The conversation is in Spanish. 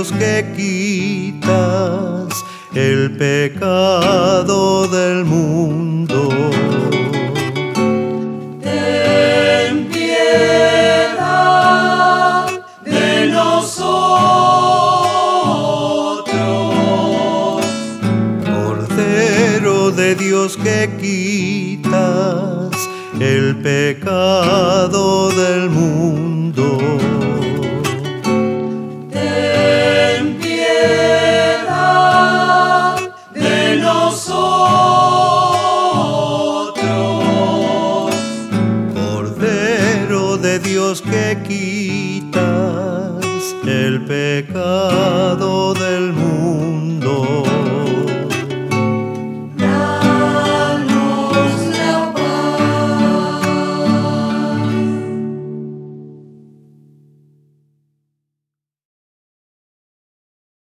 Dios que quitas el pecado del mundo. Ten piedad de nosotros. Cordero de Dios que quitas el pecado del mundo. Ten piedad